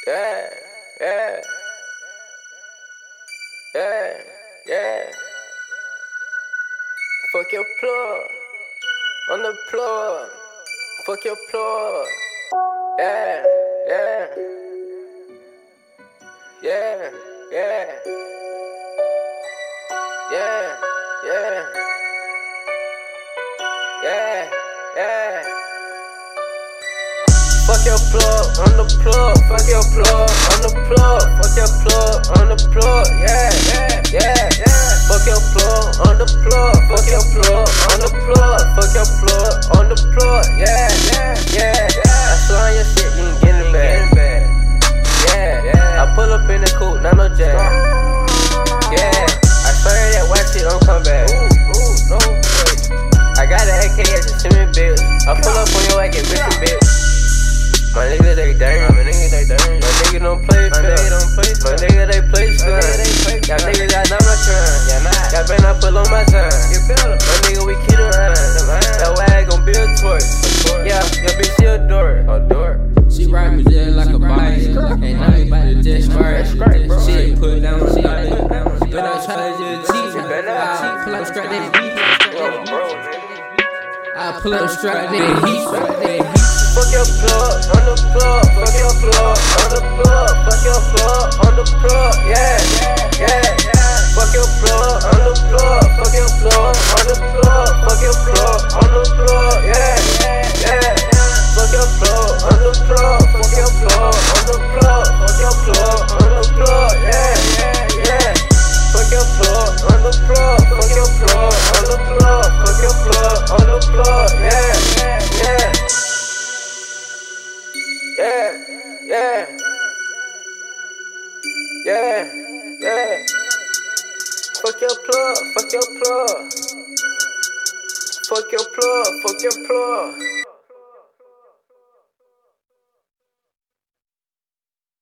Yeah, yeah, yeah, yeah. Fuck your plug, on the plug. Fuck your plug. Yeah, yeah, yeah, yeah, yeah, yeah, yeah, yeah. Fuck your plug, on the plug, fuck your plug, on the plug, fuck your plug, on the plug, yeah, yeah, yeah, yeah. Fuck your plug, on the plug, fuck your plug, on the plug, fuck your plug, on the plug, yeah, yeah, yeah, yeah. I saw your shit, you ain't getting it back. Yeah, yeah. I pull up in the coupe, not no jack. Yeah, I saw that white shit, don't come back. No way. I got an AK at the cement bills. I pull up on your ass, get rich and bitch. My niggas they dang, my niggas don't play fair. My niggas they play fair. Y'all niggas got not my turn. Y'all better not pull on my time. My nigga we kid around. That wag gon' be a twerk. Yeah, your bitch she a dork. She ride me just like a bike, and now you bout to just scratch. Shit put down, she better not try to just cheat. I pull up straight that heat. I pull up straight that heat. Fuck your plug, on the plug, fuck your plug, on the plug, fuck your plug, on the plug, yeah, yeah, yeah. Fuck your plug, on the plug, fuck your plug, on the plug, fuck your plug, on the plug, yeah, yeah. Fuck your plug, on the plug, fuck your plug, on the plug, fuck your plug, on the plug, yeah, yeah. Fuck your plug, on the plug, fuck your plug, on the plug, fuck your plug, on the plug, yeah, yeah. Yeah, yeah, yeah, yeah. Fuck your plug, fuck your plug. Fuck your plug, fuck your plug.